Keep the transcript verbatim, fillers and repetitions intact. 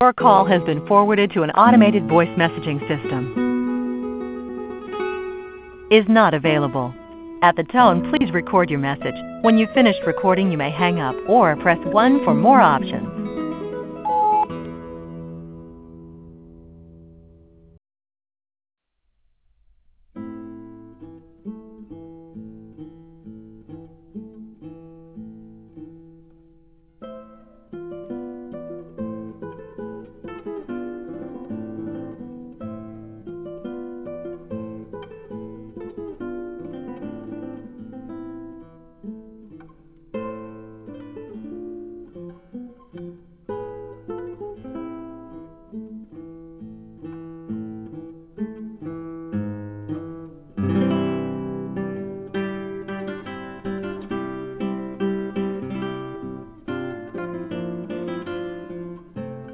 Your call has been forwarded to an automated voice messaging system. Is not available. At the tone, please record your message. When you've finished recording, you may hang up or press one for more options.